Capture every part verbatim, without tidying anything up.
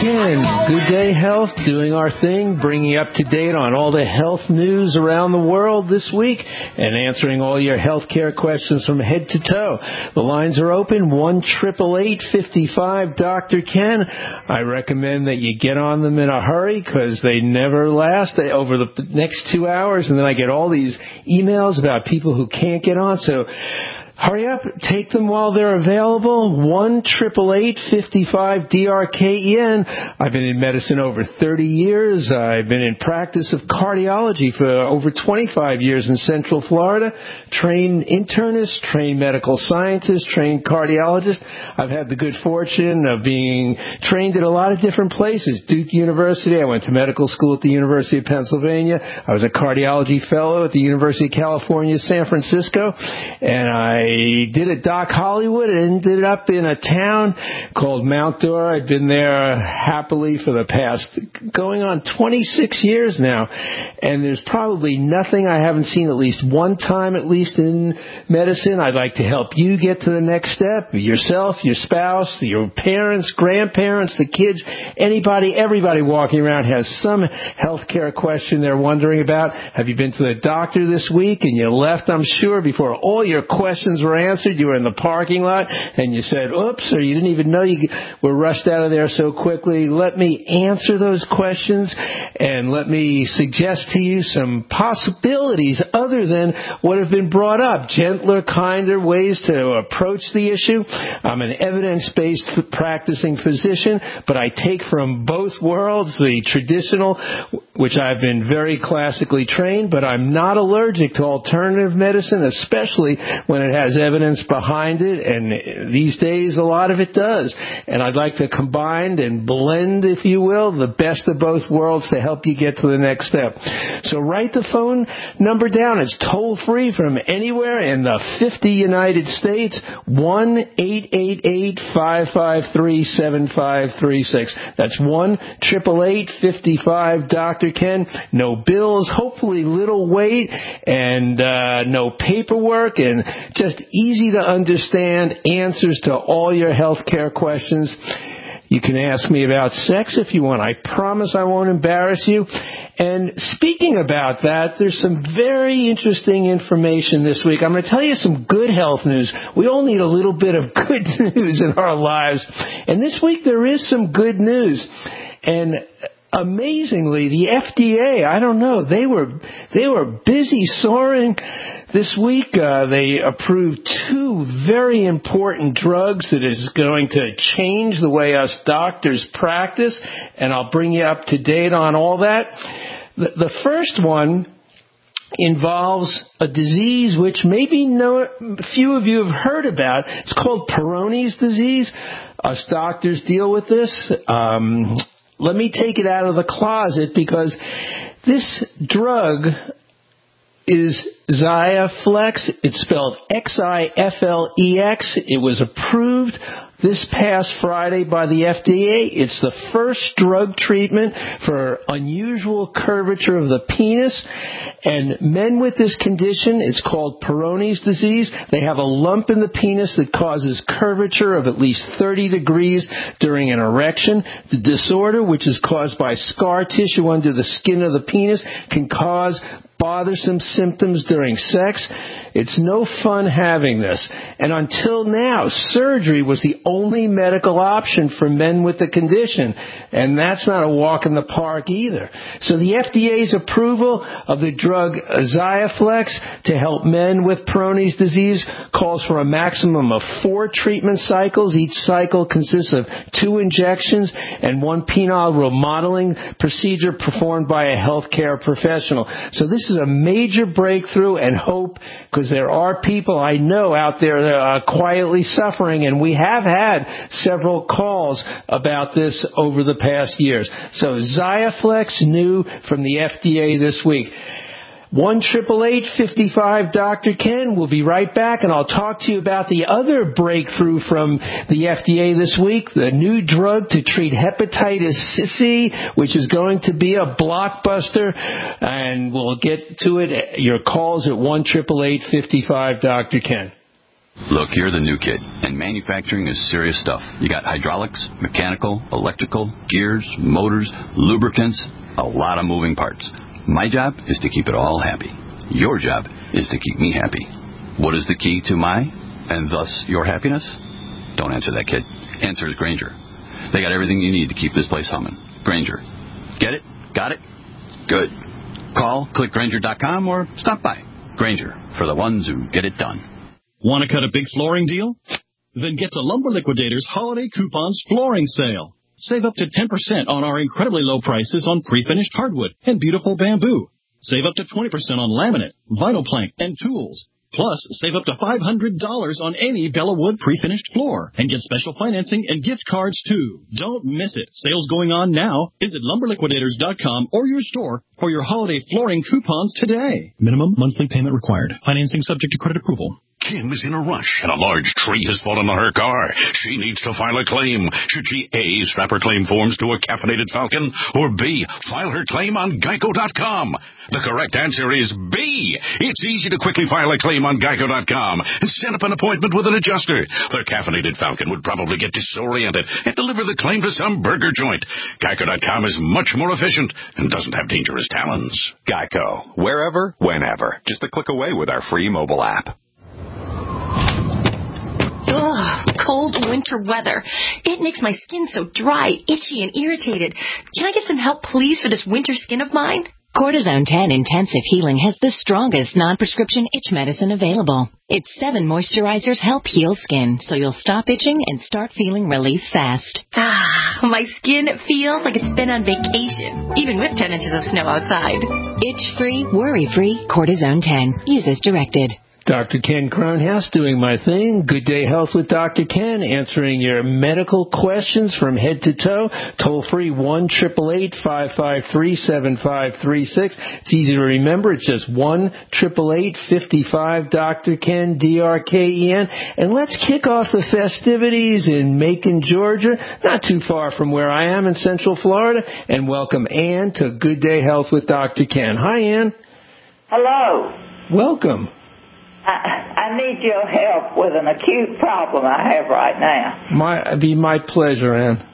Ken, Good Day Health, doing our thing, bringing you up to date on all the health news around the world this week and answering all your health care questions from head to toe. The lines are open, one eight eight eight, five five, Doctor Ken. I recommend that you get on them in a hurry because they never last they, over the next two hours, and then I get all these emails about people who can't get on, so hurry up, take them while they're available. one eight eight eight, five five, D R K E N. I've been in medicine over thirty years. I've been in practice of cardiology for over twenty-five years in Central Florida. Trained internist, trained medical scientist, trained cardiologist. I've had the good fortune of being trained at a lot of different places. Duke University. I went to medical school at the University of Pennsylvania. I was a cardiology fellow at the University of California, San Francisco. And I I did at Doc Hollywood and ended up in a town called Mount Dora. I've been there happily for the past going on twenty-six years now. And there's probably nothing I haven't seen at least one time, at least in medicine. I'd like to help you get to the next step. Yourself, your spouse, your parents, grandparents, the kids, anybody, everybody walking around has some health care question they're wondering about. Have you been to the doctor this week and you left, I'm sure, before all your questions were answered? You were in the parking lot and you said, oops, or you didn't even know you were rushed out of there so quickly. Let me answer those questions and let me suggest to you some possibilities other than what have been brought up. Gentler, kinder ways to approach the issue. I'm an evidence-based practicing physician, but I take from both worlds, the traditional, which I've been very classically trained, but I'm not allergic to alternative medicine, especially when it has evidence behind it, and these days a lot of it does. And I'd like to combine and blend, if you will, the best of both worlds to help you get to the next step. So write the phone number down. It's toll-free from anywhere in the fifty United States, one eight eight eight, five five three, seven five three six. That's one eight eight eight, five five, Doctor Ken. No bills, hopefully little wait, and uh, no paperwork, and just easy to understand answers to all your health care questions. You can ask me about sex if you want. I promise I won't embarrass you. And speaking about that, there's some very interesting information this week. I'm going to tell you some good health news. We all need a little bit of good news in our lives. And this week there is some good news. And amazingly, the F D A, I don't know, they were they were busy soaring this week. Uh, they approved two very important drugs that is going to change the way us doctors practice, and I'll bring you up to date on all that. The, the first one involves a disease which maybe no, few of you have heard about. It's called Peyronie's disease. Us doctors deal with this. Um, let me take it out of the closet because this drug is Xiaflex. It's spelled X I F L E X. It was approved this past Friday by the F D A. It's the first drug treatment for unusual curvature of the penis. And men with this condition, it's called Peyronie's disease. They have a lump in the penis that causes curvature of at least thirty degrees during an erection. The disorder, which is caused by scar tissue under the skin of the penis, can cause bothersome symptoms during sex. It's no fun having this. And until now, surgery was the only medical option for men with the condition. And that's not a walk in the park either. So the F D A's approval of the drug Xiaflex to help men with Peyronie's disease calls for a maximum of four treatment cycles. Each cycle consists of two injections and one penile remodeling procedure performed by a healthcare professional. So this is a major breakthrough and hope, because there are people I know out there that are quietly suffering, and we have had several calls about this over the past years. So Xiaflex, new from the F D A this week. one eight eight eight, five five, Doctor Ken. We'll be right back, and I'll talk to you about the other breakthrough from the F D A this week, the new drug to treat hepatitis C, which is going to be a blockbuster, and we'll get to it. Your calls at one eight eight eight, five five, Doctor Ken. Look, you're the new kid, and manufacturing is serious stuff. You got hydraulics, mechanical, electrical, gears, motors, lubricants, a lot of moving parts. My job is to keep it all happy. Your job is to keep me happy. What is the key to my, and thus your happiness? Don't answer that, kid. Answer is Grainger. They got everything you need to keep this place humming. Grainger. Get it? Got it? Good. Call, click Grainger dot com, or stop by. Grainger, for the ones who get it done. Want to cut a big flooring deal? Then get to Lumber Liquidators Holiday Coupons Flooring Sale. Save up to ten percent on our incredibly low prices on pre-finished hardwood and beautiful bamboo. Save up to twenty percent on laminate, vinyl plank, and tools. Plus, save up to five hundred dollars on any Bella Wood pre-finished floor. And get special financing and gift cards, too. Don't miss it. Sales going on now. Visit Lumber Liquidators dot com or your store for your holiday flooring coupons today. Minimum monthly payment required. Financing subject to credit approval. Kim is in a rush, and a large tree has fallen on her car. She needs to file a claim. Should she A, strap her claim forms to a caffeinated falcon, or B, file her claim on Geico dot com? The correct answer is B. It's easy to quickly file a claim on Geico dot com and set up an appointment with an adjuster. The caffeinated falcon would probably get disoriented and deliver the claim to some burger joint. Geico dot com is much more efficient and doesn't have dangerous talons. Geico. Wherever, whenever. Just a click away with our free mobile app. Ugh, cold winter weather. It makes my skin so dry, itchy, and irritated. Can I get some help, please, for this winter skin of mine? Cortisone ten Intensive Healing has the strongest non-prescription itch medicine available. Its seven moisturizers help heal skin, so you'll stop itching and start feeling relief fast. Ah, my skin feels like it's been on vacation, even with ten inches of snow outside. Itch-free, worry-free Cortisone ten. Use as directed. Doctor Ken Cronhouse doing my thing. Good Day Health with Doctor Ken, answering your medical questions from head to toe. Toll free one eight eight eight, five five three, seven five three six. It's easy to remember. It's just one eight eight eight, five five, Doctor Ken, D R K E N. And let's kick off the festivities in Macon, Georgia, not too far from where I am in Central Florida, and welcome Ann to Good Day Health with Doctor Ken. Hi, Ann. Hello. Welcome. I, I need your help with an acute problem I have right now. My, it'd be my pleasure, Ann.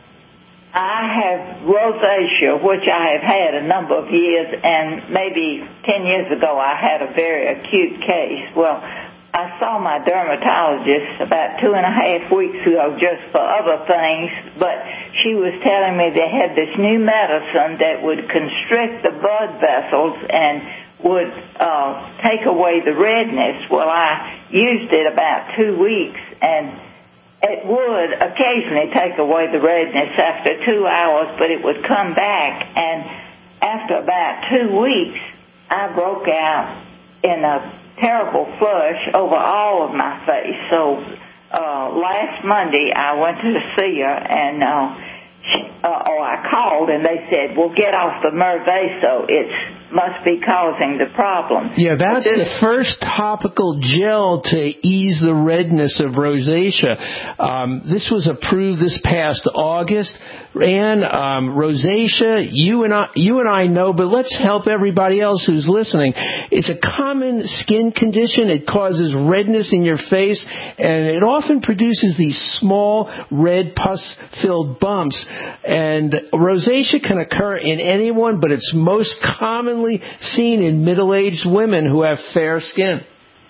I have rosacea, which I have had a number of years, and maybe ten years ago I had a very acute case. Well, I saw my dermatologist about two and a half weeks ago just for other things, but she was telling me they had this new medicine that would constrict the blood vessels and would uh, take away the redness. Well, I used it about two weeks, and it would occasionally take away the redness after two hours, but it would come back, and after about two weeks, I broke out in a terrible flush over all of my face. So uh, last Monday, I went to see her, and uh, Uh, or I called and they said, well, get off the Mirvaso. It must be causing the problem. Yeah, that's this, the first topical gel to ease the redness of rosacea. Um, this was approved this past August. And um, rosacea, you and I, you and I know, but let's help everybody else who's listening. It's a common skin condition. It causes redness in your face, and it often produces these small, red, pus-filled bumps. And rosacea can occur in anyone, but it's most commonly seen in middle-aged women who have fair skin.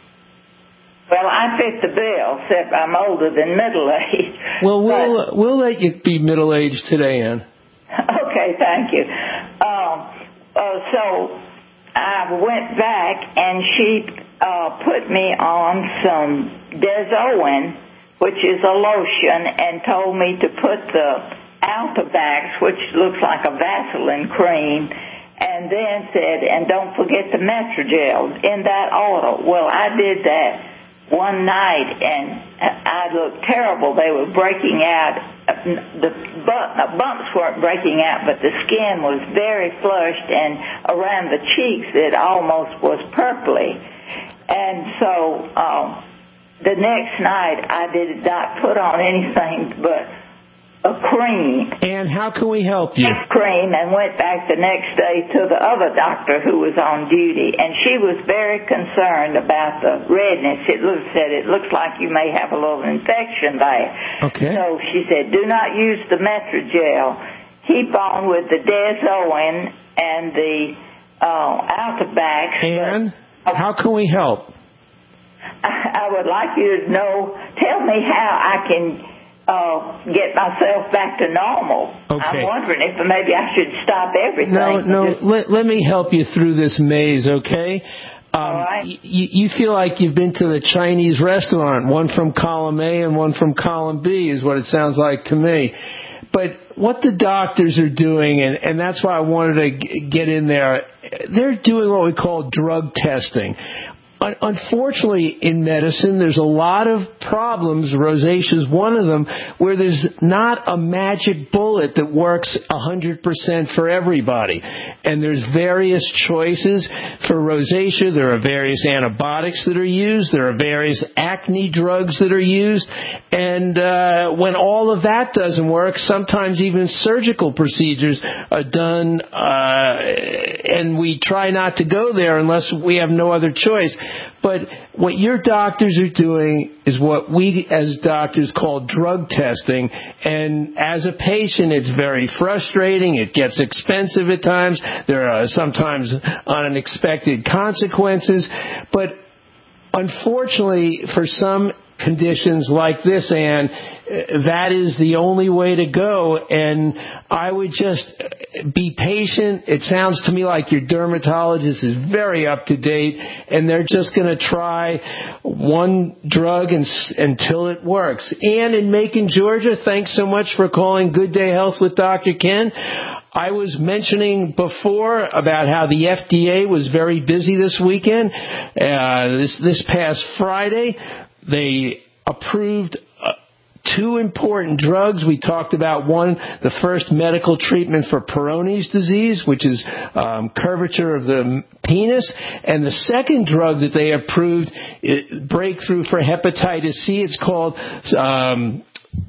Well, I fit the bill, except I'm older than middle-aged. Well, we'll but, we'll let you be middle-aged today, Ann. Okay, thank you. Um, uh, so I went back, and she uh, put me on some Dezoin, which is a lotion, and told me to put the Altavax, which looks like a Vaseline cream, and then said, and don't forget the Metrogel in that order. Well, I did that one night, and I looked terrible. They were breaking out. The bumps weren't breaking out, but the skin was very flushed, and around the cheeks it almost was purpley. And so um, the next night I did not put on anything but a cream. And how can we help you? Cream, and went back the next day to the other doctor who was on duty, and she was very concerned about the redness. It looked, said it looks like you may have a little infection there. Okay. So she said, do not use the Metrogel. Keep on with the Dezoin and the uh, Altobax. And how can we help? I, I would like you to know, tell me how I can uh, get myself back to normal. Okay. I'm wondering if maybe I should stop everything. No, no, just... let, let me help you through this maze, okay? Um, All right. y- you feel like you've been to the Chinese restaurant, one from column A and one from column B is what it sounds like to me. But what the doctors are doing, and, and that's why I wanted to g- get in there, they're doing what we call drug testing. Unfortunately, in medicine, there's a lot of problems, rosacea is one of them, where there's not a magic bullet that works one hundred percent for everybody. And there's various choices for rosacea. There are various antibiotics that are used. There are various acne drugs that are used. And uh, when all of that doesn't work, sometimes even surgical procedures are done, uh, and we try not to go there unless we have no other choice. But what your doctors are doing is what we as doctors call drug testing. And as a patient, it's very frustrating. It gets expensive at times. There are sometimes unexpected consequences. But unfortunately, for some conditions like this, Anne, that is the only way to go. And I would just be patient. It sounds to me like your dermatologist is very up to date, and they're just going to try one drug and, until it works. Anne in Macon, Georgia, thanks so much for calling Good Day Health with Doctor Ken. I was mentioning before about how the F D A was very busy this weekend. Uh, this, this past Friday, they approved uh, two important drugs. We talked about one, the first medical treatment for Peyronie's disease, which is um, curvature of the penis. And the second drug that they approved, it, breakthrough for hepatitis C, it's called um,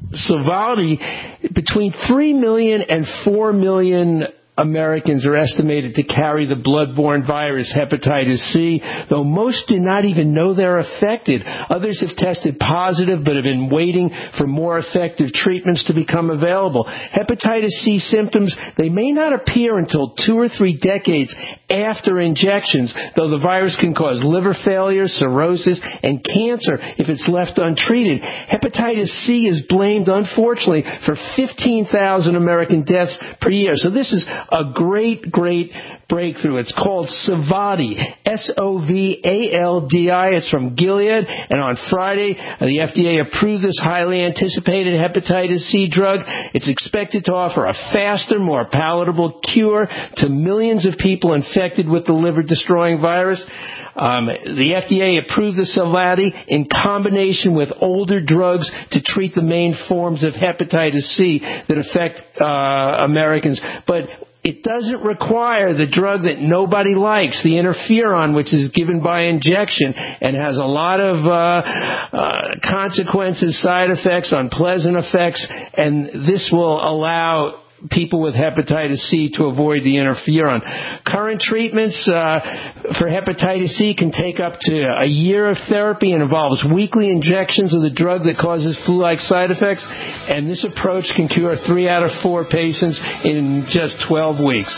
Sovaldi. Between three million and four million Americans are estimated to carry the blood-borne virus hepatitis C, though most do not even know they're affected. Others have tested positive but have been waiting for more effective treatments to become available. Hepatitis C symptoms, they may not appear until two or three decades after injections, though the virus can cause liver failure, cirrhosis, and cancer if it's left untreated. Hepatitis C is blamed, unfortunately, for fifteen thousand American deaths per year. So this is a great, great breakthrough. It's called Sovaldi, S O V A L D I. It's from Gilead. And on Friday, the F D A approved this highly anticipated hepatitis C drug. It's expected to offer a faster, more palatable cure to millions of people infected with the liver-destroying virus. Um, the F D A approved the Sovaldi in combination with older drugs to treat the main forms of hepatitis C that affect uh, Americans. But it doesn't require the drug that nobody likes, the interferon, which is given by injection and has a lot of uh, uh, consequences, side effects, unpleasant effects, and this will allow people with hepatitis C to avoid the interferon. Current treatments uh, for hepatitis C can take up to a year of therapy and involves weekly injections of the drug that causes flu-like side effects, and this approach can cure three out of four patients in just twelve weeks.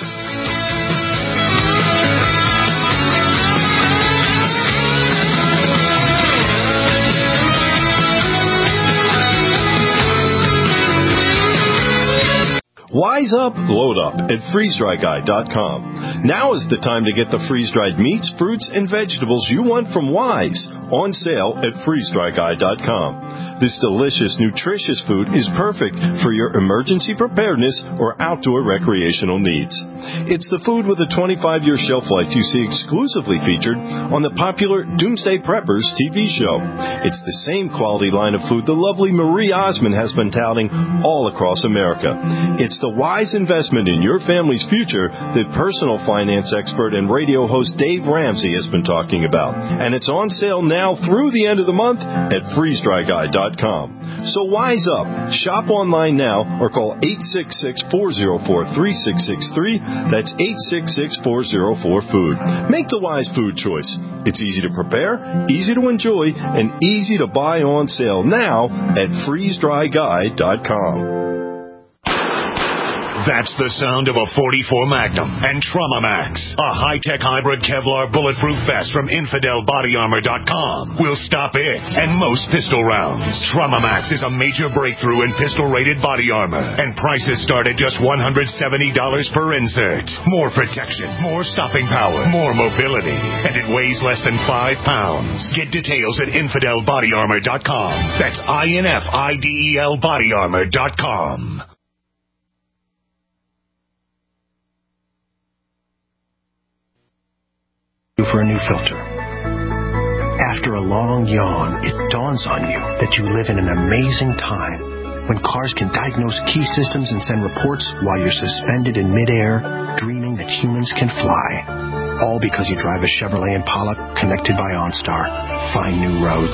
Wise up, load up at freeze dry guy dot com. Now is the time to get the freeze-dried meats, fruits, and vegetables you want from Wise on sale at freeze dry guy dot com. This delicious, nutritious food is perfect for your emergency preparedness or outdoor recreational needs. It's the food with a twenty-five year shelf life you see exclusively featured on the popular Doomsday Preppers T V show. It's the same quality line of food the lovely Marie Osmond has been touting all across America. It's the wise investment in your family's future that personal finance expert and radio host Dave Ramsey has been talking about. And it's on sale now through the end of the month at freeze dry guy dot com. So wise up. Shop online now or call eight six six, four oh four, three six six three. That's eight six six, four oh four, food. Make the wise food choice. It's easy to prepare, easy to enjoy, and easy to buy on sale now at freeze dry guy dot com. That's the sound of a forty-four Magnum and Trauma Max, a high-tech hybrid Kevlar bulletproof vest from infidel body armor dot com. Will stop it and most pistol rounds. Trauma Max is a major breakthrough in pistol-rated body armor, and prices start at just one hundred seventy dollars per insert. More protection, more stopping power, more mobility, and it weighs less than five pounds. Get details at infidel body armor dot com. That's I N F I D E L body armor dot com. For a new filter. After a long yawn, it dawns on you that you live in an amazing time when cars can diagnose key systems and send reports while you're suspended in midair, dreaming that humans can fly. All because you drive a Chevrolet Impala connected by OnStar. Find new roads.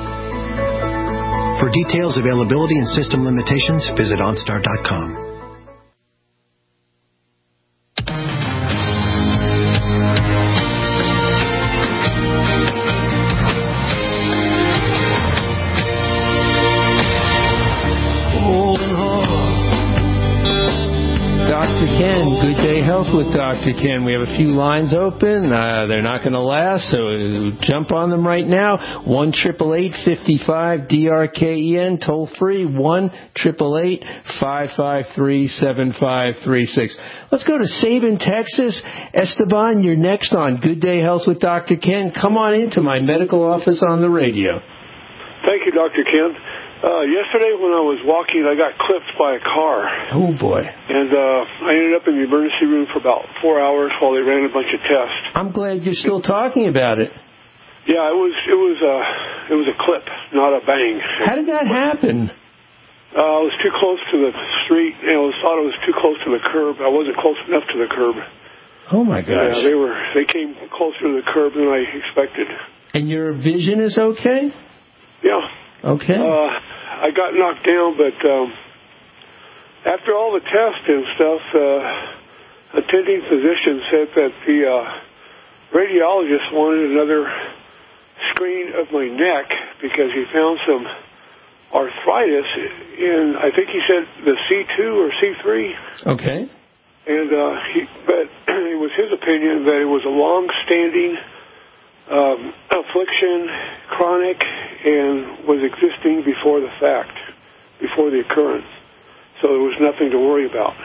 For details, availability, and system limitations, visit OnStar dot com. Good Day Health with Doctor Ken. We have a few lines open. Uh, they're not going to last, so jump on them right now. one eight eight eight, five five, D R K E N, toll free, one eight eight eight, five five three, seven five three six. Let's go to Sabin, Texas. Esteban, you're next on Good Day Health with Doctor Ken. Come on into my medical office on the radio. Thank you, Doctor Ken. Uh, yesterday when I was walking, I got clipped by a car. Oh, boy. And uh, I ended up in the emergency room for about four hours while they ran a bunch of tests. I'm glad you're still talking about it. Yeah, it was it was, uh, it was a clip, not a bang. How did that happen? Uh, I was too close to the street, and I was, thought I was too close to the curb. I wasn't close enough to the curb. Oh, my gosh. Yeah, they, were, they came closer to the curb than I expected. And your vision is okay? Yeah. Okay. Uh, I got knocked down, but um, after all the tests and stuff, uh, attending physician said that the uh, radiologist wanted another screen of my neck because he found some arthritis in, I think he said the C two or C three. Okay. And uh, he, but it was his opinion that it was a long-standing Um, affliction, chronic, and was existing before the fact, before the occurrence. So there was nothing to worry about.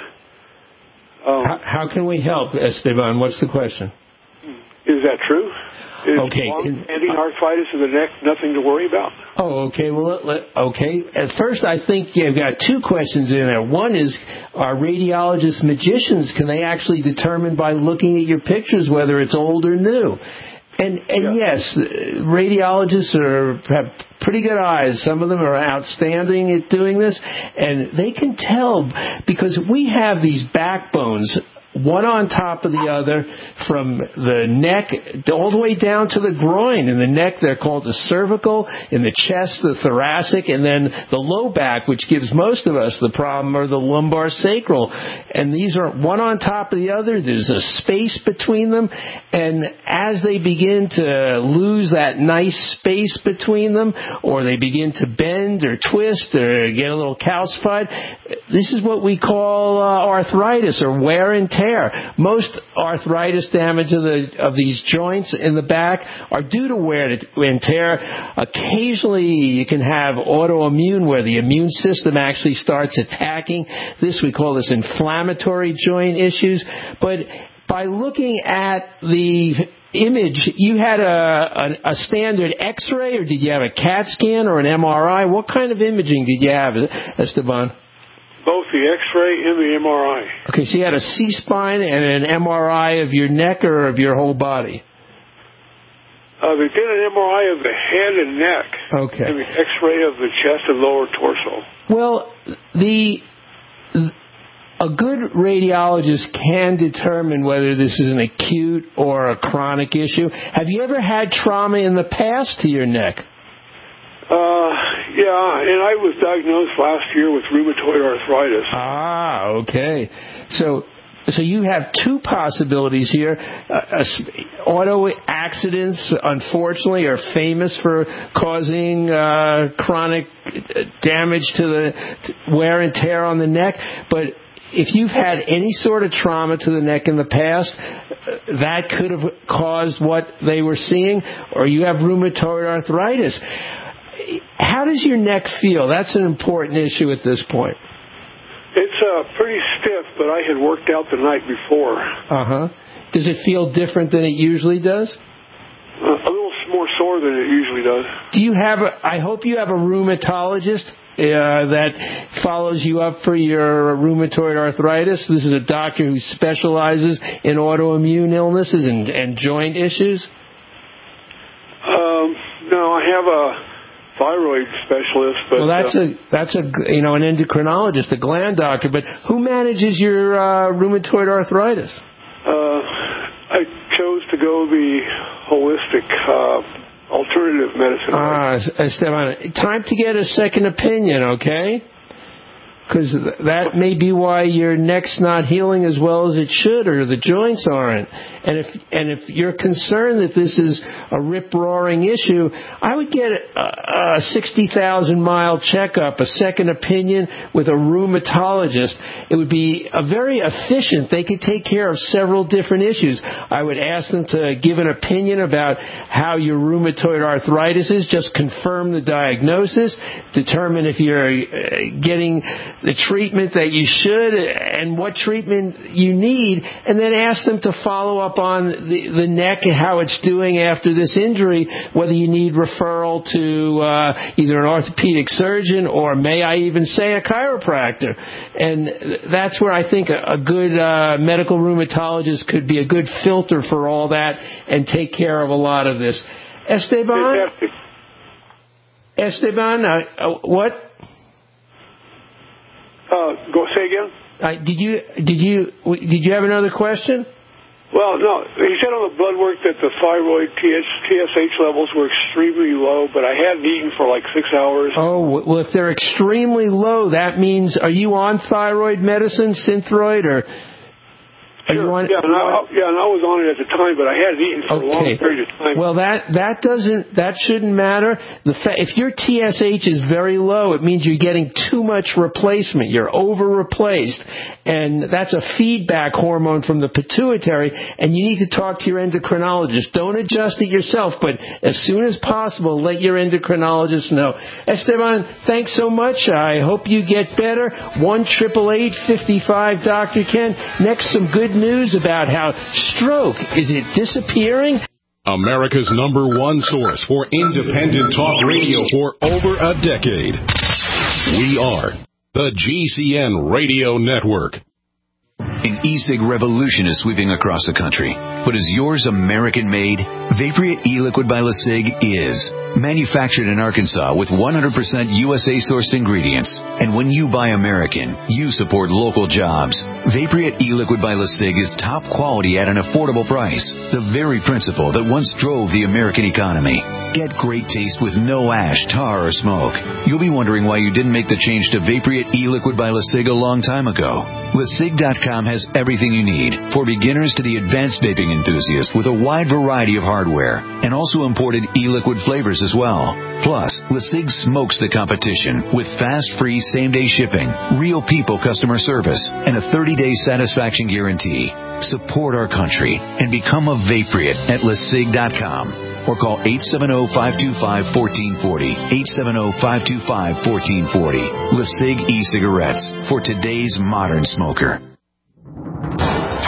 Um, how, how can we help, Esteban? What's the question? Is that true? Is okay. long-standing arthritis in the neck nothing to worry about? Oh, okay. Well, let, let, okay. At first, I think you've got two questions in there. One is, are radiologists magicians? Can they actually determine by looking at your pictures whether it's old or new? And, and yeah. yes, radiologists are, have pretty good eyes. Some of them are outstanding at doing this. And they can tell because we have these backbones, one on top of the other, from the neck all the way down to the groin. In the neck, they're called the cervical. In the chest, the thoracic. And then the low back, which gives most of us the problem, are the lumbar sacral. And these are one on top of the other. There's a space between them. And as they begin to lose that nice space between them, or they begin to bend or twist or get a little calcified, this is what we call uh, arthritis or wear and tear. Most arthritis damage of the of these joints in the back are due to wear and tear. Occasionally you can have autoimmune where the immune system actually starts attacking. This, we call this inflammatory joint issues. But by looking at the image, you had a, a, a standard X-ray, or did you have a CAT scan or an M R I? What kind of imaging did you have, Esteban? Both the X-ray and the M R I. Okay, so you had a C-spine and an M R I of your neck or of your whole body? Uh, they did an M R I of the head and neck. Okay. And the X-ray of the chest and lower torso. Well, the a good radiologist can determine whether this is an acute or a chronic issue. Have you ever had trauma in the past to your neck? Uh, yeah, and I was diagnosed last year with rheumatoid arthritis. Ah, okay. So, so you have two possibilities here. Uh, uh, auto accidents, unfortunately, are famous for causing uh, chronic damage to the wear and tear on the neck. But if you've had any sort of trauma to the neck in the past, that could have caused what they were seeing, or you have rheumatoid arthritis. How does your neck feel? That's an important issue at this point. It's uh, pretty stiff, but I had worked out the night before. Uh-huh. Does it feel different than it usually does? Uh, a little more sore than it usually does. Do you have a, I hope you have a rheumatologist uh, that follows you up for your rheumatoid arthritis. This is a doctor who specializes in autoimmune illnesses and, and joint issues. Um, no, I have a thyroid specialist. But, well, that's uh, a that's a you know an endocrinologist, a gland doctor. But who manages your uh, rheumatoid arthritis? Uh, I chose to go the holistic uh, alternative medicine. Ah, Esteban, time to get a second opinion, okay? Because that may be why your neck's not healing as well as it should, or the joints aren't. And if and if you're concerned that this is a rip-roaring issue, I would get a, a sixty thousand mile checkup, a second opinion with a rheumatologist. It would be a very efficient. They could take care of several different issues. I would ask them to give an opinion about how your rheumatoid arthritis is, just confirm the diagnosis, determine if you're getting the treatment that you should and what treatment you need, and then ask them to follow up on the, the neck and how it's doing after this injury, whether you need referral to uh, either an orthopedic surgeon or, may I even say, a chiropractor. And that's where I think a, a good uh, medical rheumatologist could be a good filter for all that and take care of a lot of this. Esteban? Esteban, uh, uh, what? Uh, go say again. Uh, did you did you did you have another question? Well, no. He said on the blood work that the thyroid T S H levels were extremely low, but I hadn't eaten for like six hours. Oh, well, if they're extremely low, that means, are you on thyroid medicine, Synthroid, or? Are Sure. you on, yeah, and I, yeah, and I was on it at the time, but I hadn't eaten for okay. a long period of time. Well, that that doesn't that shouldn't matter. The fa- if your T S H is very low, it means you're getting too much replacement. You're over replaced, and that's a feedback hormone from the pituitary. And you need to talk to your endocrinologist. Don't adjust it yourself, but as soon as possible, let your endocrinologist know. Esteban, thanks so much. I hope you get better. One triple eight fifty five, Doctor Ken. Next, some good news about how stroke, is it disappearing? America's number one source for independent talk radio for over a decade. We are the G C N Radio Network. An e-cig revolution is sweeping across the country. But is yours American-made? Vaporeate e-liquid by LeSig is. Manufactured in Arkansas with one hundred percent U S A-sourced ingredients. And when you buy American, you support local jobs. Vaporeate e-liquid by LeSig is top quality at an affordable price. The very principle that once drove the American economy. Get great taste with no ash, tar, or smoke. You'll be wondering why you didn't make the change to Vaporeate e-liquid by LeSig a long time ago. LeSig dot com has everything you need, for beginners to the advanced vaping enthusiast, with a wide variety of hardware, and also imported e-liquid flavors as well. Plus, LeSig smokes the competition with fast, free, same-day shipping, real people customer service, and a thirty-day satisfaction guarantee. Support our country and become a Vaporeate at LeSig dot com. Or call eight seven zero, five two five, one four four zero, eight seven zero, five two five, one four four zero. LeSig e-cigarettes for today's modern smoker.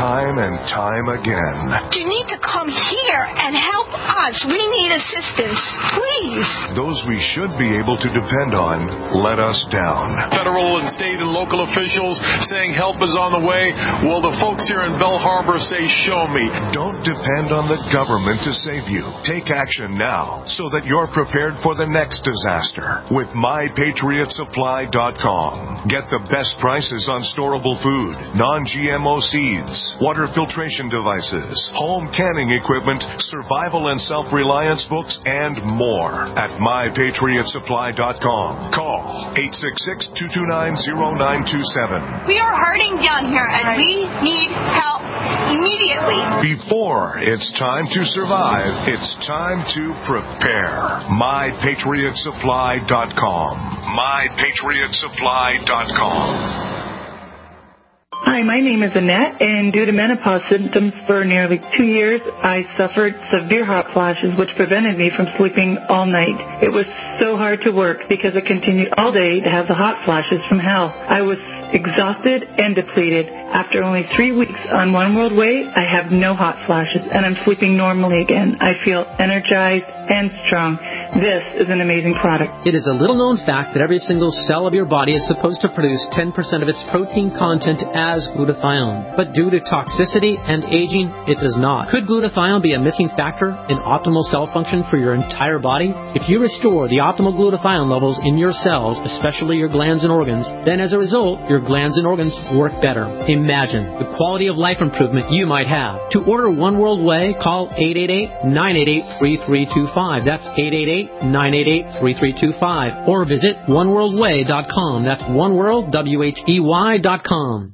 time and time again. You need to come here and help us. We need assistance. Please. Those we should be able to depend on let us down. Federal and state and local officials saying help is on the way. Well, the folks here in Bell Harbor say, show me. Don't depend on the government to save you. Take action now so that you're prepared for the next disaster with my patriot supply dot com. Get the best prices on storable food, non-G M O seeds, water filtration devices, home canning equipment, survival and self-reliance books, and more at my patriot supply dot com. Call eight six six, two two nine, zero nine two seven. We are hurting down here, and we need help immediately. Before it's time to survive, it's time to prepare. my patriot supply dot com. my patriot supply dot com. Hi, my name is Annette, and due to menopause symptoms for nearly two years, I suffered severe hot flashes, which prevented me from sleeping all night. It was so hard to work because I continued all day to have the hot flashes from hell. I was exhausted and depleted. After only three weeks on One World Way, I have no hot flashes, and I'm sleeping normally again. I feel energized and strong. This is an amazing product. It is a little-known fact that every single cell of your body is supposed to produce ten percent of its protein content as glutathione. But due to toxicity and aging, it does not. Could glutathione be a missing factor in optimal cell function for your entire body? If you restore the optimal glutathione levels in your cells, especially your glands and organs, then as a result, your glands and organs work better. Imagine the quality of life improvement you might have. To order One World Way, call eight eight eight, nine eight eight, three three two five. That's eight eight eight, nine eight eight, three three two five. Or visit one world way dot com. That's oneworld, W H E Y dot com.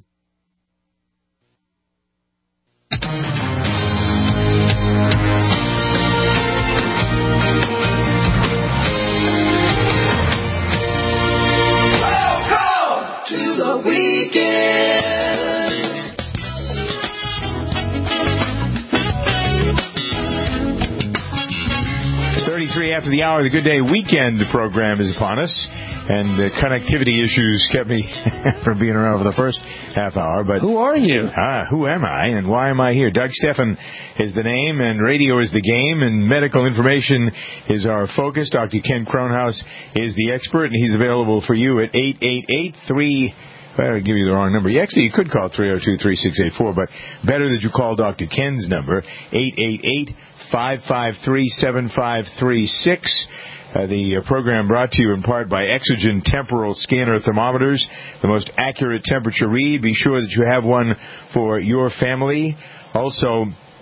Welcome to the weekend. thirty-three after the hour, the Good Day Weekend program is upon us, and uh, connectivity issues kept me from being around for the first half hour. But who are you? Ah, who am I, and why am I here? Doug Stephan is the name, and radio is the game, and medical information is our focus. Doctor Ken Kronhaus is the expert, and he's available for you at eight eight eight, three I'll give you the wrong number. Actually, you could call three oh two, three six eight four, but better that you call Doctor Ken's number, eight eight eight, five five three, seven five three six. Uh, the uh, program brought to you in part by Exogen Temporal Scanner Thermometers, the most accurate temperature read. Be sure that you have one for your family. Also,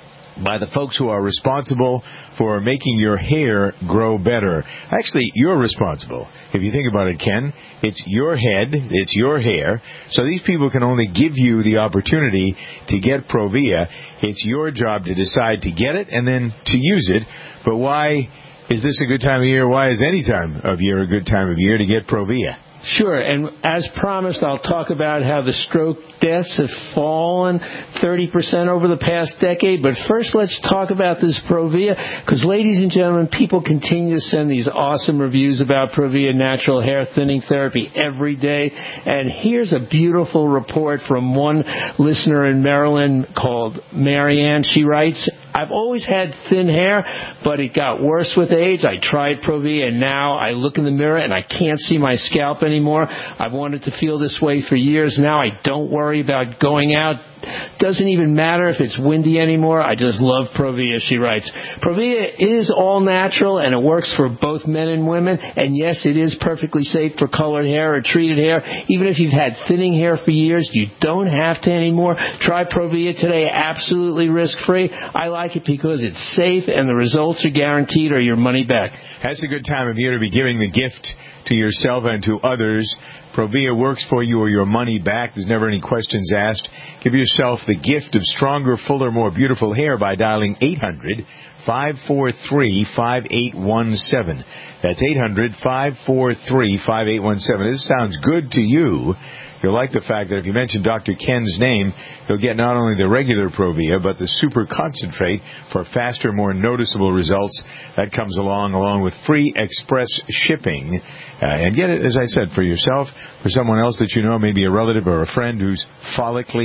by the folks who are responsible for making your hair grow better. Actually, you're responsible. If you think about it, Ken, it's your head, it's your hair. So these people can only give you the opportunity to get Provia. It's your job to decide to get it and then to use it. But why is this a good time of year? Why is any time of year a good time of year to get Provia? Sure, and as promised, I'll talk about how the stroke deaths have fallen thirty percent over the past decade. But first, let's talk about this Provia, because, ladies and gentlemen, people continue to send these awesome reviews about Provia natural hair thinning therapy every day. And here's a beautiful report from one listener in Maryland called Marianne. She writes, I've always had thin hair, but it got worse with age. I tried Provia, and now I look in the mirror and I can't see my scalp anymore. I've wanted to feel this way for years now. I don't worry about going out. Doesn't even matter if it's windy anymore. I just love Provia, she writes. Provia is all natural, and it works for both men and women. And yes, it is perfectly safe for colored hair or treated hair. Even if you've had thinning hair for years, you don't have to anymore. Try Provia today, absolutely risk-free. I like it because it's safe, and the results are guaranteed or your money back. That's a good time of year to be giving the gift to yourself and to others. Provia works for you or your money back. There's never any questions asked. Give yourself the gift of stronger, fuller, more beautiful hair by dialing eight hundred, five four three, five eight one seven. That's eight hundred, five four three, five eight one seven. This sounds good to you. You'll like the fact that if you mention Doctor Ken's name, you'll get not only the regular Provia, but the super concentrate for faster, more noticeable results. That comes along, along with free express shipping. Uh, and get it, as I said, for yourself, for someone else that you know, maybe a relative or a friend who's follically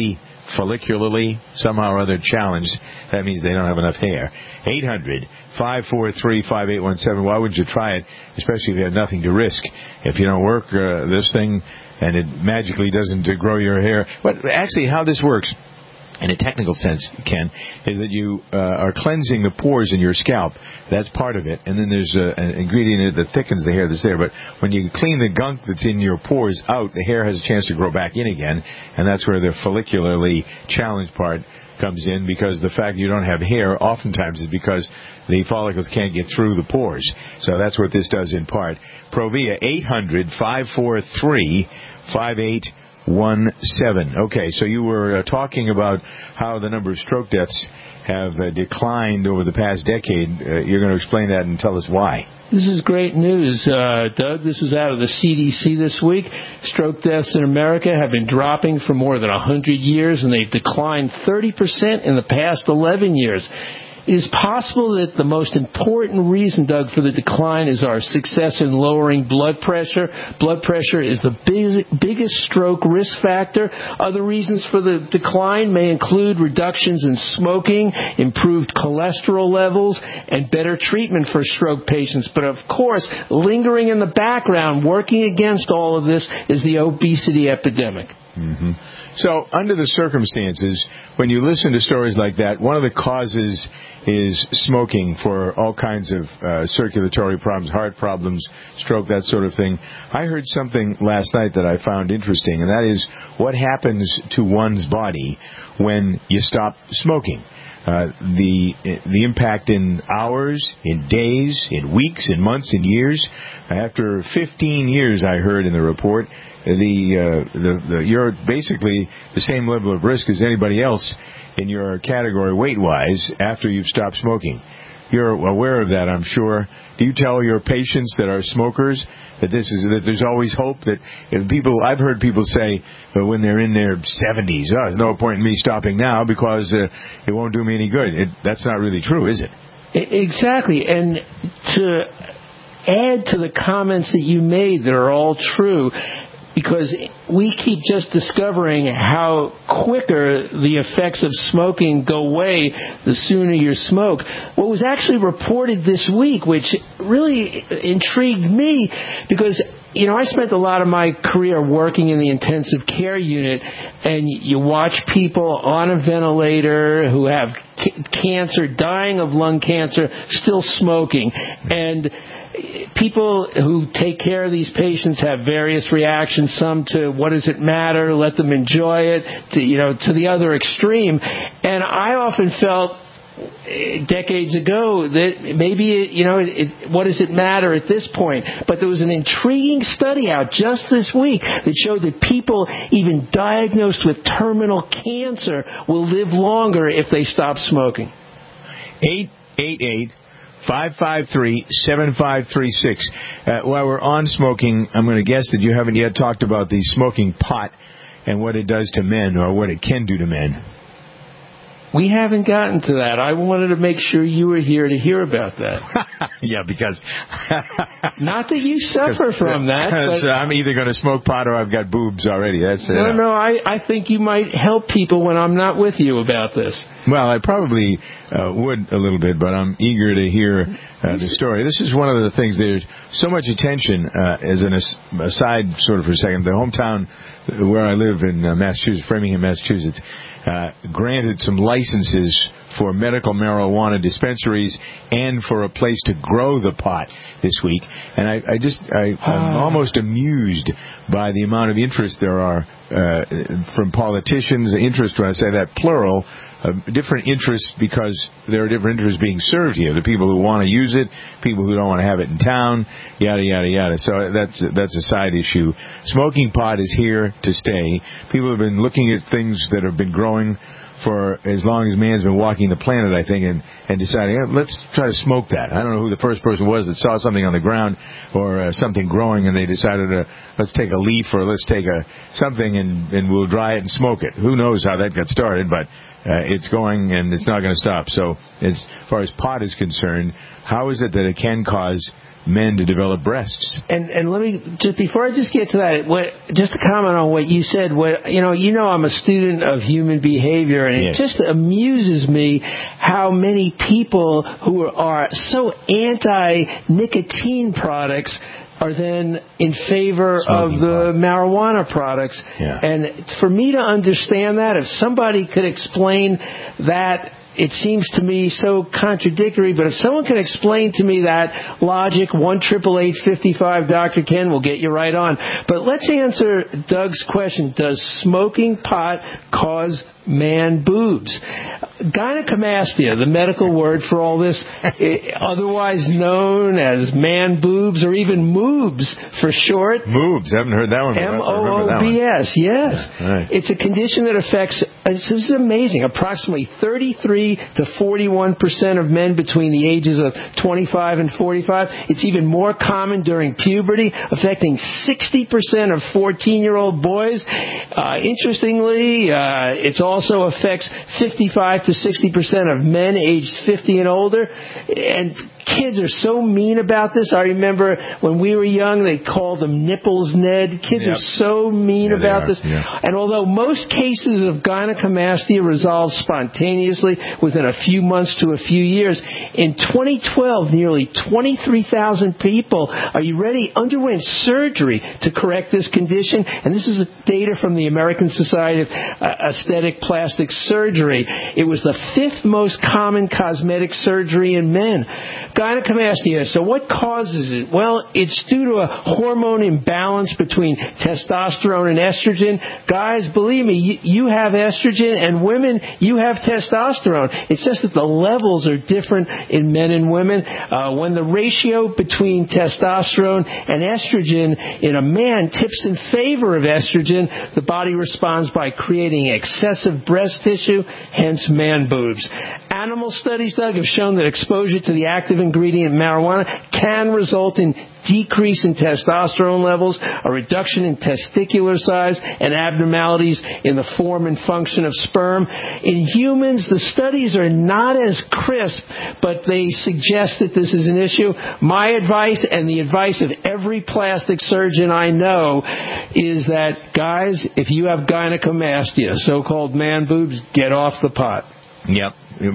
follicularly, somehow or other challenged. That means they don't have enough hair. eight hundred, five four three, five eight one seven. Why wouldn't you try it, especially if you have nothing to risk? If you don't work uh, this thing and it magically doesn't uh, grow your hair. But actually how this works, in a technical sense, Ken, is that you uh, are cleansing the pores in your scalp. That's part of it. And then there's uh, an ingredient in it that thickens the hair that's there. But when you clean the gunk that's in your pores out, the hair has a chance to grow back in again. And that's where the follicularly challenged part comes in, because the fact you don't have hair oftentimes is because the follicles can't get through the pores. So that's what this does in part. Provia, eight hundred, five four three, five eight one seven. Okay, so you were uh, talking about how the number of stroke deaths have uh, declined over the past decade. Uh, you're going to explain that and tell us why. This is great news, uh, Doug. This was out of the C D C this week. Stroke deaths in America have been dropping for more than one hundred years, and they've declined thirty percent in the past eleven years. It is possible that the most important reason, Doug, for the decline is our success in lowering blood pressure. Blood pressure is the big, biggest stroke risk factor. Other reasons for the decline may include reductions in smoking, improved cholesterol levels, and better treatment for stroke patients. But, of course, lingering in the background, working against all of this, is the obesity epidemic. Mm-hmm. So, under the circumstances, when you listen to stories like that, one of the causes is smoking for all kinds of uh, circulatory problems, heart problems, stroke, that sort of thing. I heard something last night that I found interesting, and that is what happens to one's body when you stop smoking. Uh, the the impact in hours, in days, in weeks, in months, in years. After fifteen years, I heard in the report, the, uh, the, the you're basically the same level of risk as anybody else in your category weight-wise after you've stopped smoking. You're aware of that, I'm sure. Do you tell your patients that are smokers that this is that there's always hope? That if people, I've heard people say uh, when they're in their seventies, oh, there's no point in me stopping now because uh, it won't do me any good. It, that's not really true, is it? Exactly. And to add to the comments that you made that are all true, because we keep just discovering how quicker the effects of smoking go away the sooner you smoke. What was actually reported this week, which really intrigued me, because, you know, I spent a lot of my career working in the intensive care unit, and you watch people on a ventilator who have c- cancer, dying of lung cancer, still smoking. And people who take care of these patients have various reactions, some to what does it matter, let them enjoy it, to, you know, to the other extreme. And I often felt decades ago that maybe, you know, it, what does it matter at this point? But there was an intriguing study out just this week that showed that people even diagnosed with terminal cancer will live longer if they stop smoking. eight eight eight five five three, seven five three six. Uh, while we're on smoking, I'm going to guess that you haven't yet talked about the smoking pot and what it does to men, or what it can do to men. We haven't gotten to that. I wanted to make sure you were here to hear about that. Yeah, because... Not that you suffer from that. But so I'm either going to smoke pot or I've got boobs already. That's it. No, no, I, I think you might help people when I'm not with you about this. Well, I probably uh, would a little bit, but I'm eager to hear uh, the story. This is one of the things, there's so much attention, uh, as an aside sort of for a second. The hometown where I live in uh, Massachusetts, Framingham, Massachusetts, uh, granted some licenses for medical marijuana dispensaries and for a place to grow the pot this week. And I, I just, I, I'm almost amused by the amount of interest there are uh, from politicians. Interest, when I say that, plural, uh, different interests, because there are different interests being served here. The people who want to use it, people who don't want to have it in town, yada, yada, yada. So that's, that's a side issue. Smoking pot is here to stay. People have been looking at things that have been growing for as long as man's been walking the planet, I think, and, and deciding, hey, let's try to smoke that. I don't know who the first person was that saw something on the ground or uh, something growing, and they decided, uh, let's take a leaf or let's take a something and, and we'll dry it and smoke it. Who knows how that got started, but uh, it's going and it's not going to stop. So as far as pot is concerned, how is it that it can cause men to develop breasts. And and let me just before I just get to that, what, just to comment on what you said. What you know, you know, I'm a student of human behavior, and Yes. it just amuses me how many people who are so anti-nicotine products are then in favor Smoking of the marijuana products. Yeah. And for me to understand that, if somebody could explain that, it seems to me so contradictory, but if someone can explain to me that logic, one eight eight eight, five five, Doctor Ken will get you right on. But let's answer Doug's question. Does smoking pot cause man boobs? Gynecomastia, the medical word for all this, otherwise known as man boobs or even moobs for short. Moobs, I haven't heard that one before. M O O B S, yes. Yeah, right. It's a condition that affects, this is amazing, approximately thirty-three to forty-one percent of men between the ages of twenty-five and forty-five. It's even more common during puberty, affecting sixty percent of fourteen-year-old boys. Uh, interestingly, uh, it also affects fifty-five to sixty percent of men aged fifty and older. And kids are so mean about this. I remember when we were young, they called them nipples, Ned. Kids Yep. are so mean Yeah, they about are. this. Yeah. And although most cases of gynecomastia resolve spontaneously within a few months to a few years, in twenty twelve, nearly twenty-three thousand people, are you ready, underwent surgery to correct this condition. And this is data from the American Society of uh, Aesthetic Plastic Surgery. It was the fifth most common cosmetic surgery in men. Gynecomastia. So what causes it? Well, it's due to a hormone imbalance between testosterone and estrogen. Guys, believe me, you, you have estrogen, and women, you have testosterone. It's just that the levels are different in men and women. Uh, when the ratio between testosterone and estrogen in a man tips in favor of estrogen, the body responds by creating excessive breast tissue, hence man boobs. Animal studies, Doug, have shown that exposure to the active ingredient marijuana can result in decrease in testosterone levels, a reduction in testicular size, and abnormalities in the form and function of sperm. In humans, the studies are not as crisp, but they suggest that this is an issue. My advice, and the advice of every plastic surgeon I know, is that, guys, if you have gynecomastia, so-called man boobs, get off the pot. Yep.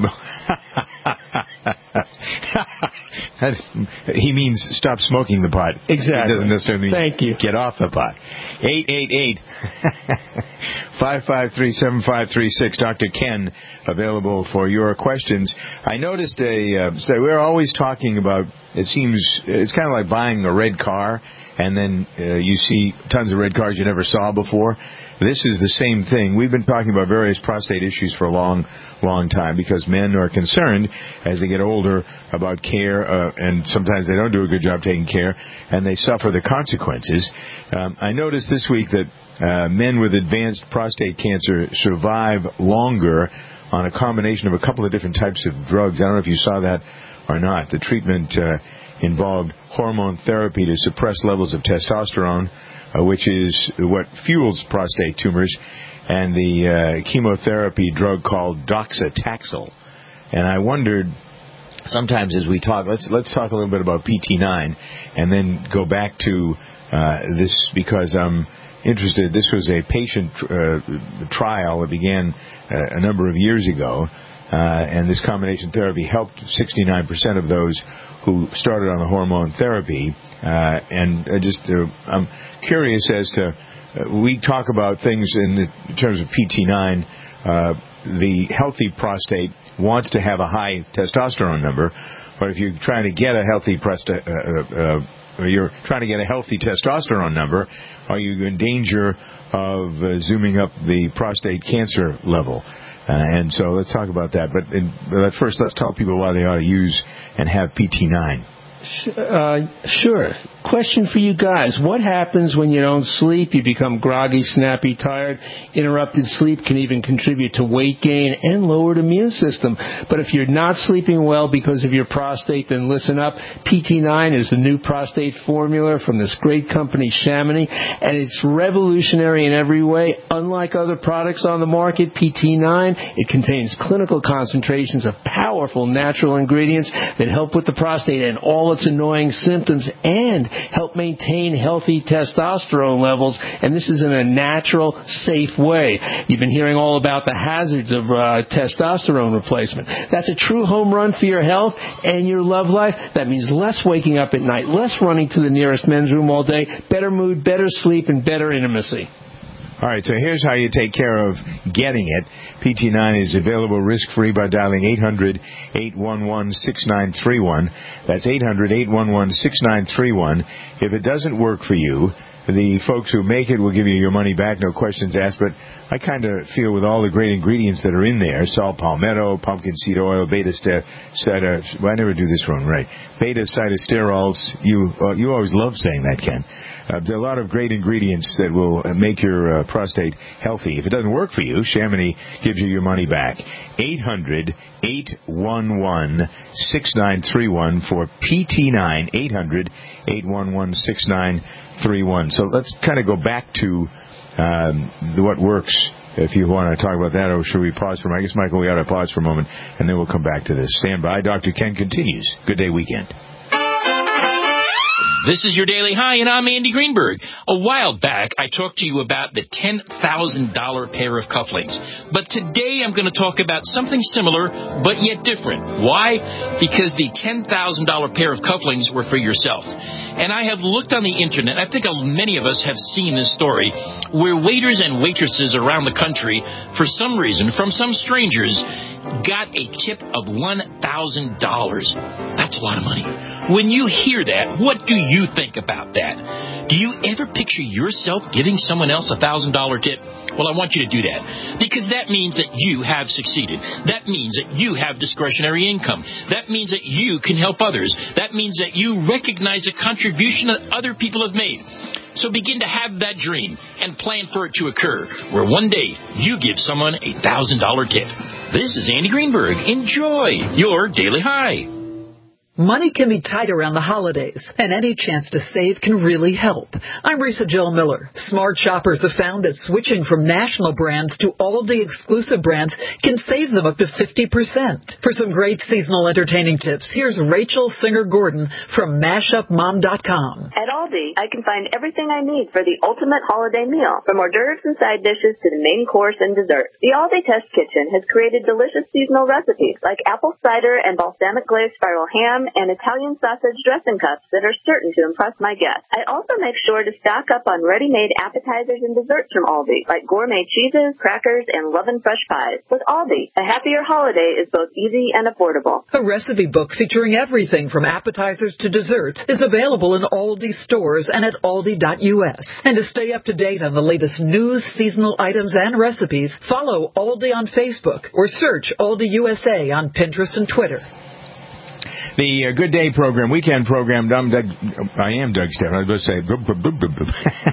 He means stop smoking the pot. Exactly. It doesn't necessarily mean Thank you. Get off the pot. eight eight eight, five five three, seven five three six. Doctor Ken, available for your questions. I noticed a, uh, so we're always talking about, it seems, it's kind of like buying a red car, and then uh, you see tons of red cars you never saw before. This is the same thing. We've been talking about various prostate issues for a long, long time because men are concerned as they get older about care, uh, and sometimes they don't do a good job taking care, and they suffer the consequences. Um, I noticed this week that uh, men with advanced prostate cancer survive longer on a combination of a couple of different types of drugs. I don't know if you saw that or not. The treatment uh, involved hormone therapy to suppress levels of testosterone, Uh, which is what fuels prostate tumors, and the uh, chemotherapy drug called doxycycline. And I wondered, sometimes as we talk, let's let's talk a little bit about P T nine, and then go back to uh, this because I'm interested. This was a patient uh, trial that began uh, a number of years ago, uh, and this combination therapy helped sixty-nine percent of those who started on the hormone therapy. Uh, and uh, just uh, I'm curious as to, uh, we talk about things in, the, in terms of P T nine. Uh, the healthy prostate wants to have a high testosterone number, but if you're trying to get a healthy prostate, uh, uh, or you're trying to get a healthy testosterone number, are you in danger of uh, zooming up the prostate cancer level? Uh, and so let's talk about that. But, in, but first, let's tell people why they ought to use and have P T nine. Uh, sure. Question for you guys. What happens when you don't sleep? You become groggy, snappy, tired. Interrupted sleep can even contribute to weight gain and lowered immune system. But if you're not sleeping well because of your prostate, then listen up. P T nine is the new prostate formula from this great company, Chamonix, and it's revolutionary in every way. Unlike other products on the market, P T nine, it contains clinical concentrations of powerful natural ingredients that help with the prostate and all its annoying symptoms and help maintain healthy testosterone levels, and this is in a natural, safe way. You've been hearing all about the hazards of uh, testosterone replacement. That's a true home run for your health and your love life. That means less waking up at night, less running to the nearest men's room all day, better mood, better sleep, and better intimacy. All right, so here's how you take care of getting it. P T nine is available risk-free by dialing eight hundred, eight one one, six nine three one. That's eight hundred, eight one one, six nine three one. If it doesn't work for you, the folks who make it will give you your money back, no questions asked. But I kind of feel with all the great ingredients that are in there, salt palmetto, pumpkin seed oil, beta cider, well, I never do this wrong, right? Beta cytosterols. You, uh, you always love saying that, Ken. Uh, there are a lot of great ingredients that will make your uh, prostate healthy. If it doesn't work for you, Chamonix gives you your money back. eight hundred, eight one one, six nine three one for P T nine. eight hundred, eight one one, six nine three one. So let's kind of go back to um, what works. If you want to talk about that, or should we pause for a moment? I guess, Michael, we ought to pause for a moment, and then we'll come back to this. Stand by. Doctor Ken continues. Good day weekend. This is your Daily High, and I'm Andy Greenberg. A while back, I talked to you about the ten thousand dollars pair of cufflinks. But today, I'm going to talk about something similar, but yet different. Why? Because the ten thousand dollars pair of cufflinks were for yourself. And I have looked on the Internet. I think many of us have seen this story, where waiters and waitresses around the country, for some reason, from some strangers, got a tip of one thousand dollars. That's a lot of money. When you hear that, what do you think about that? Do you ever picture yourself giving someone else a one thousand dollars tip? Well, I want you to do that, because that means that you have succeeded. That means that you have discretionary income. That means that you can help others. That means that you recognize the contribution that other people have made. So begin to have that dream and plan for it to occur, where one day you give someone a one thousand dollars tip. This is Andy Greenberg. Enjoy your Daily High. Money can be tight around the holidays, and any chance to save can really help. I'm Risa Jill Miller. Smart shoppers have found that switching from national brands to Aldi exclusive brands can save them up to fifty percent. For some great seasonal entertaining tips, here's Rachel Singer-Gordon from mash up mom dot com. At Aldi, I can find everything I need for the ultimate holiday meal, from hors d'oeuvres and side dishes to the main course and dessert. The Aldi Test Kitchen has created delicious seasonal recipes like apple cider and balsamic glazed spiral ham and Italian sausage dressing cups that are certain to impress my guests. I also make sure to stock up on ready-made appetizers and desserts from Aldi, like gourmet cheeses, crackers, and Lovin' Fresh pies. With Aldi, a happier holiday is both easy and affordable. A recipe book featuring everything from appetizers to desserts is available in Aldi stores and at aldi dot U S. And to stay up to date on the latest news, seasonal items, and recipes, follow Aldi on Facebook or search Aldi U S A on Pinterest and Twitter. The uh, Good Day program, weekend program, I'm Doug, I am Doug Stephan. I was going to say, blub, blub, blub, blub.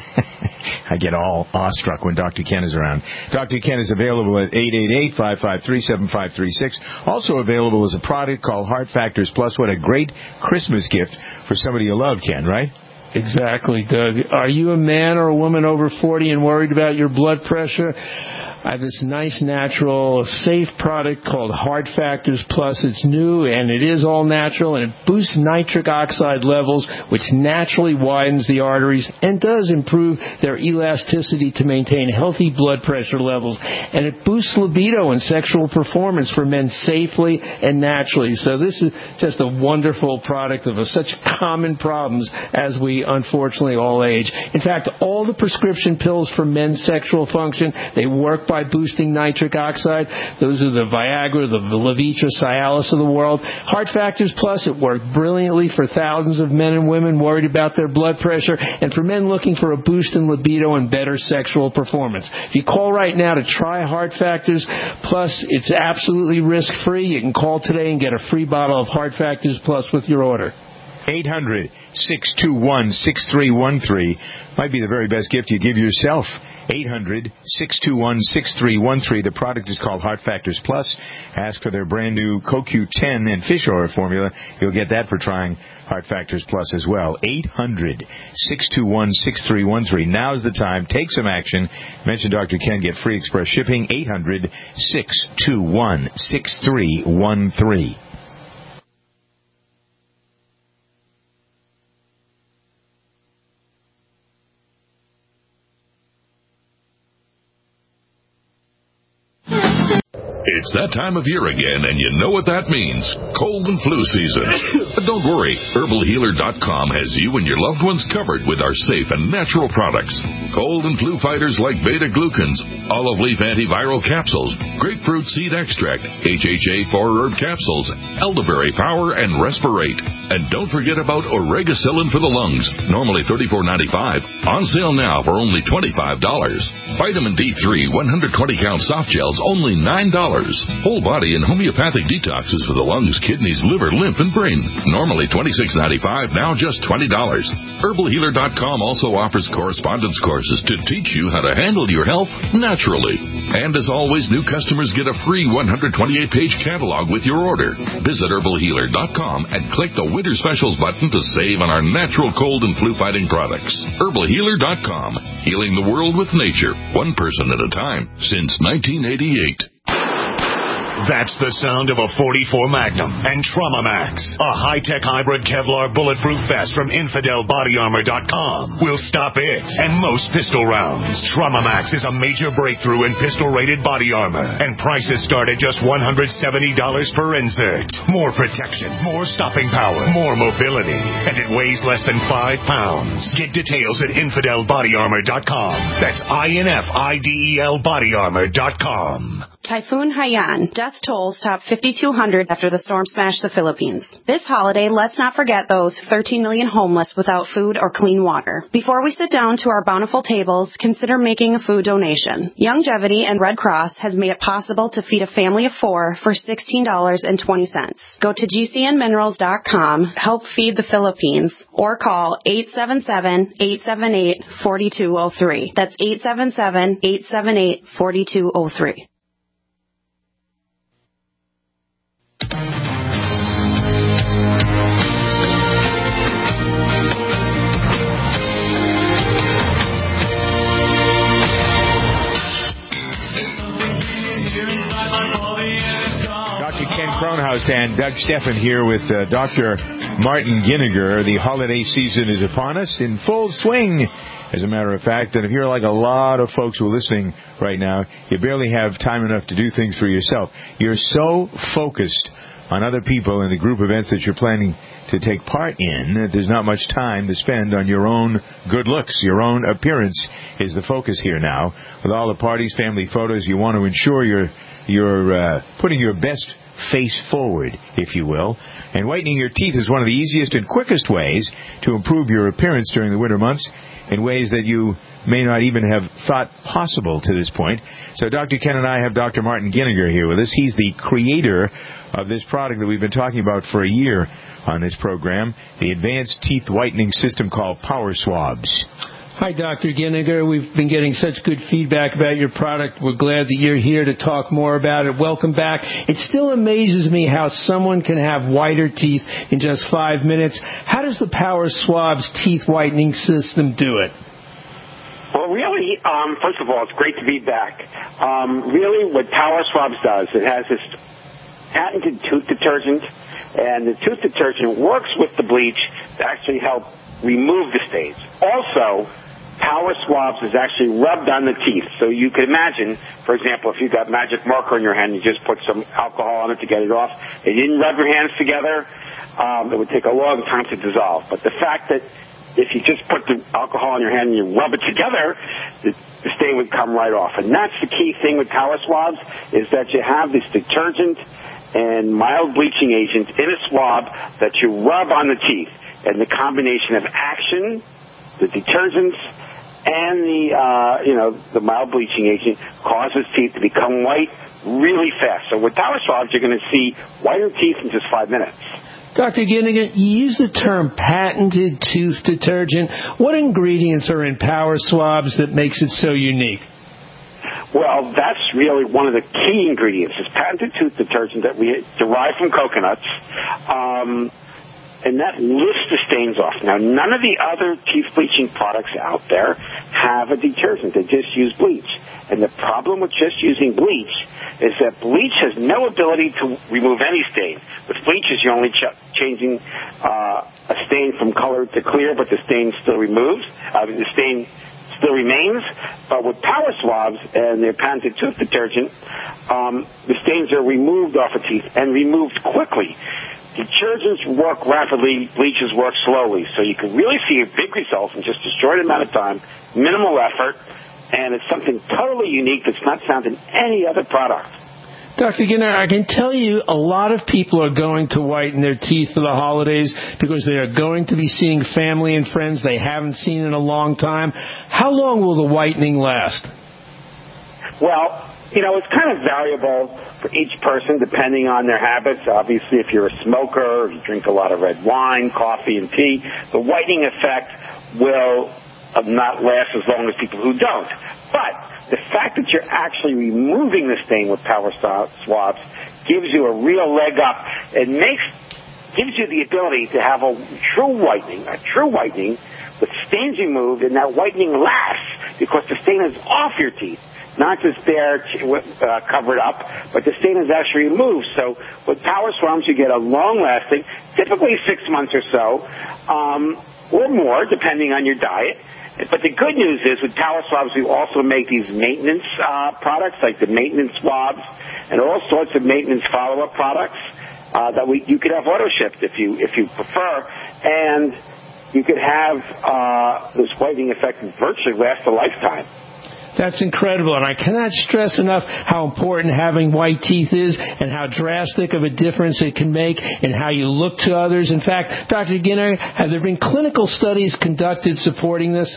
I get all awestruck when Doctor Ken is around. Doctor Ken is available at eight eight eight, five five three, seven five three six. Also available as a product called Heart Factors Plus. What a great Christmas gift for somebody you love, Ken, right? Exactly, Doug. Are you a man or a woman over forty and worried about your blood pressure? I have this nice, natural, safe product called Heart Factors Plus. It's new, and it is all natural, and it boosts nitric oxide levels, which naturally widens the arteries and does improve their elasticity to maintain healthy blood pressure levels. And it boosts libido and sexual performance for men safely and naturally. So this is just a wonderful product of such common problems as we unfortunately all age. In fact, all the prescription pills for men's sexual function, they work by boosting nitric oxide. Those are the Viagra, the Levitra, Cialis of the world. Heart Factors Plus, it worked brilliantly for thousands of men and women worried about their blood pressure, and for men looking for a boost in libido and better sexual performance. If you call right now to try Heart Factors Plus, it's absolutely risk-free. You can call today and get a free bottle of Heart Factors Plus with your order. eight hundred, six two one, six three one three. Might be the very best gift you give yourself. eight hundred, six two one, six three one three. The product is called Heart Factors Plus. Ask for their brand new C O Q ten and fish oil formula. You'll get that for trying Heart Factors Plus as well. eight hundred, six two one, six three one three. Now's the time. Take some action. Mention Doctor Ken. Get free express shipping. eight hundred, six two one, six three one three. It's that time of year again, and you know what that means. Cold and flu season. But don't worry. Herbal Healer dot com has you and your loved ones covered with our safe and natural products. Cold and flu fighters like beta-glucans, olive leaf antiviral capsules, grapefruit seed extract, H H A four herb capsules, elderberry power, and respirate. And don't forget about Oregacillin for the lungs, normally thirty-four ninety-five, on sale now for only twenty-five dollars. Vitamin D three one hundred twenty count soft gels, only nine dollars. Whole body and homeopathic detoxes for the lungs, kidneys, liver, lymph, and brain. Normally twenty-six ninety-five, now just twenty dollars. Herbal Healer dot com also offers correspondence courses to teach you how to handle your health naturally. And as always, new customers get a free one hundred twenty-eight page catalog with your order. Visit Herbal Healer dot com and click the Winter Specials button to save on our natural cold and flu fighting products. Herbal Healer dot com. Healing the world with nature, one person at a time, since nineteen eighty-eight. That's the sound of a forty-four Magnum and Trauma Max, a high-tech hybrid Kevlar bulletproof vest from Infidel Body Armor dot com. Will stop it and most pistol rounds. Trauma Max is a major breakthrough in pistol-rated body armor, and prices start at just one hundred seventy dollars per insert. More protection, more stopping power, more mobility, and it weighs less than five pounds. Get details at Infidel Body Armor dot com. That's I N F I D E L Body Armor dot com. Typhoon Haiyan. Death tolls top fifty-two hundred after the storm smashed the Philippines. This holiday, let's not forget those thirteen million homeless without food or clean water. Before we sit down to our bountiful tables, consider making a food donation. Youngevity and Red Cross has made it possible to feed a family of four for sixteen dollars and twenty cents. Go to G C N minerals dot com, help feed the Philippines, or call eight seven seven, eight seven eight, four two zero three. That's eight seven seven, eight seven eight, four two zero three. Doctor Ken Kronhaus and Doug Steffen here with uh, Doctor Martin Ginniger. The holiday season is upon us in full swing, as a matter of fact. And if you're like a lot of folks who are listening right now, you barely have time enough to do things for yourself. You're so focused on other people and the group events that you're planning to take part in that there's not much time to spend on your own good looks. Your own appearance is the focus here now. With all the parties, family photos, you want to ensure you're You're uh, putting your best face forward, if you will. And whitening your teeth is one of the easiest and quickest ways to improve your appearance during the winter months in ways that you may not even have thought possible to this point. So Doctor Ken and I have Doctor Martin Ginniger here with us. He's the creator of this product that we've been talking about for a year on this program, the advanced teeth whitening system called Power Swabs. Hi, Doctor Ginniger. We've been getting such good feedback about your product. We're glad that you're here to talk more about it. Welcome back. It still amazes me how someone can have whiter teeth in just five minutes. How does the Power Swabs teeth whitening system do it? Well, really, um, first of all, it's great to be back. Um, really, what Power Swabs does, it has this patented tooth detergent, and the tooth detergent works with the bleach to actually help remove the stains. Also, Power Swabs is actually rubbed on the teeth. So you can imagine, for example, if you've got magic marker in your hand, you just put some alcohol on it to get it off. If you didn't rub your hands together, um, it would take a long time to dissolve. But the fact that if you just put the alcohol in your hand and you rub it together, the, the stain would come right off. And that's the key thing with Power Swabs, is that you have this detergent and mild bleaching agent in a swab that you rub on the teeth. And the combination of action, the detergents, and the, uh, you know, the mild bleaching agent causes teeth to become white really fast. So with Power Swabs, you're going to see whiter teeth in just five minutes. Doctor Ginnigan, you use the term patented tooth detergent. What ingredients are in Power Swabs that makes it so unique? Well, that's really one of the key ingredients. It's patented tooth detergent that we derive from coconuts. Um, and that lifts the stains off. Now, none of the other teeth bleaching products out there have a detergent. They just use bleach. And the problem with just using bleach is that bleach has no ability to remove any stain. With bleach, you're only ch- changing uh, a stain from color to clear, but the stain still removes. Uh, the stain still remains. But with Power Swabs and their patented tooth detergent, um, the stains are removed off of teeth and removed quickly. Detergents work rapidly, bleaches work slowly, so you can really see a big result in just a short amount of time, minimal effort, and it's something totally unique that's not found in any other product. Doctor Ginner, I can tell you a lot of people are going to whiten their teeth for the holidays because they are going to be seeing family and friends they haven't seen in a long time. How long will the whitening last? Well, you know, it's kind of variable for each person depending on their habits. Obviously, if you're a smoker, if you drink a lot of red wine, coffee, and tea, the whitening effect will not last as long as people who don't. But the fact that you're actually removing the stain with Power Swabs gives you a real leg up. It makes, gives you the ability to have a true whitening, a true whitening with stains removed, and that whitening lasts because the stain is off your teeth. Not just there uh, covered up, but the stain is actually removed. So with Power Swabs, you get a long-lasting, typically six months or so, um, or more, depending on your diet. But the good news is with Power Swabs, we also make these maintenance uh, products, like the maintenance swabs, and all sorts of maintenance follow-up products uh, that we you could have auto-shipped if you if you prefer, and you could have uh, this whitening effect virtually last a lifetime. That's incredible, and I cannot stress enough how important having white teeth is and how drastic of a difference it can make in how you look to others. In fact, Doctor Ginner, have there been clinical studies conducted supporting this?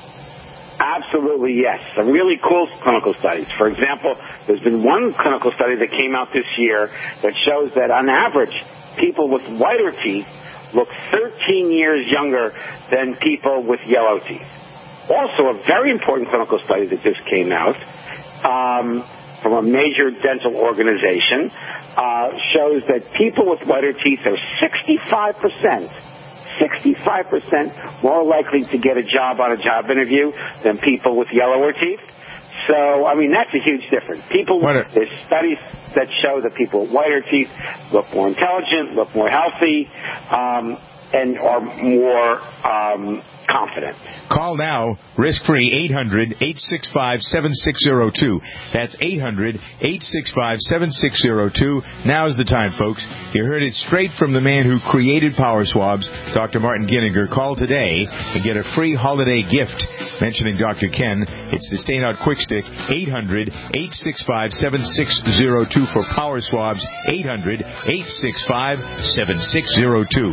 Absolutely, yes. Some really cool clinical studies. For example, there's been one clinical study that came out this year that shows that on average, people with whiter teeth look thirteen years younger than people with yellow teeth. Also, a very important clinical study that just came out um, from a major dental organization uh, shows that people with whiter teeth are sixty-five percent, sixty-five percent more likely to get a job on a job interview than people with yellower teeth. So, I mean, that's a huge difference. People, there's studies that show that people with whiter teeth look more intelligent, look more healthy, um, and are more um, confident. Call now, risk-free, eight hundred, eight six five, seven six zero two. That's eight hundred, eight six five, seven six zero two. Now's the time, folks. You heard it straight from the man who created Power Swabs, Doctor Martin Ginniger. Call today and get a free holiday gift. Mentioning Doctor Ken, it's the Stay Out Quick Stick, eight hundred, eight six five, seven six zero two for Power Swabs, eight hundred, eight six five, seven six zero two.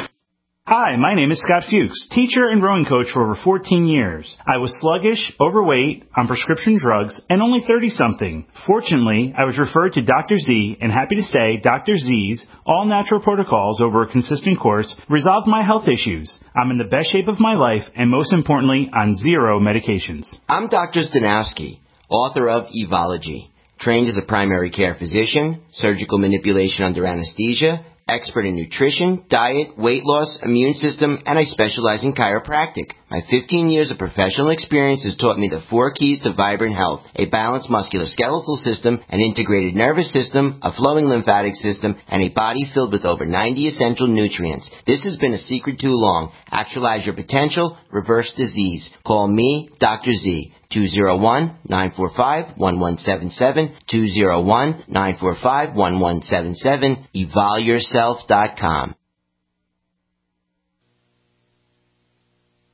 Hi, my name is Scott Fuchs, teacher and rowing coach for over fourteen years. I was sluggish, overweight, on prescription drugs, and only thirty-something. Fortunately, I was referred to Doctor Z, and happy to say Doctor Z's all-natural protocols over a consistent course resolved my health issues. I'm in the best shape of my life, and most importantly, on zero medications. I'm Doctor Stanowski, author of Evology, trained as a primary care physician, surgical manipulation under anesthesia, expert in nutrition, diet, weight loss, immune system, and I specialize in chiropractic. My fifteen years of professional experience has taught me the four keys to vibrant health: a balanced musculoskeletal system, an integrated nervous system, a flowing lymphatic system, and a body filled with over ninety essential nutrients. This has been a secret too long. Actualize your potential, reverse disease. Call me, Doctor Z. two oh one, nine four five, one one seven seven, two oh one, nine four five, one one seven seven, evol yourself dot com.